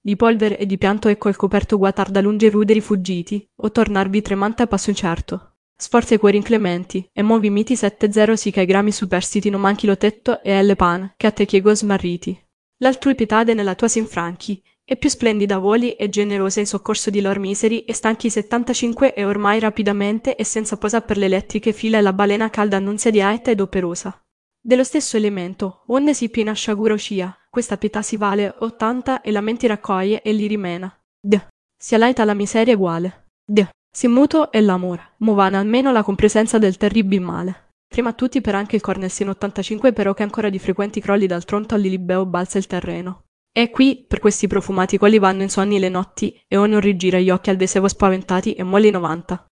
di polvere e di pianto ecco il coperto guatar da lungi ruderi fuggiti, o tornarvi tremante a passo incerto. Sforza i cuori inclementi, e movi miti 7-0 sì che ai grami superstiti non manchi lo tetto e elle pan, che a te chiego smarriti. L'altrui pietade nella tua s'infranchi, e più splendida voli e generosa in soccorso di lor miseri e stanchi 75 e ormai rapidamente e senza posa per le elettriche fila e la balena calda annunzia di aeta ed operosa. Dello stesso elemento, onde si piena sciagura uscia, questa pietà si vale 80 e lamenti raccoglie e li rimena. Si alaita la miseria eguale. Si muto e l'amore, movana almeno la compresenza del terribil male. Prima tutti per anche il Cornelsino 85 però che ancora di frequenti crolli dal tronto all'Ilibeo balza il terreno. E qui, per questi profumati quali vanno insonni le notti e ognuno rigira gli occhi al desevo spaventati e molli 90.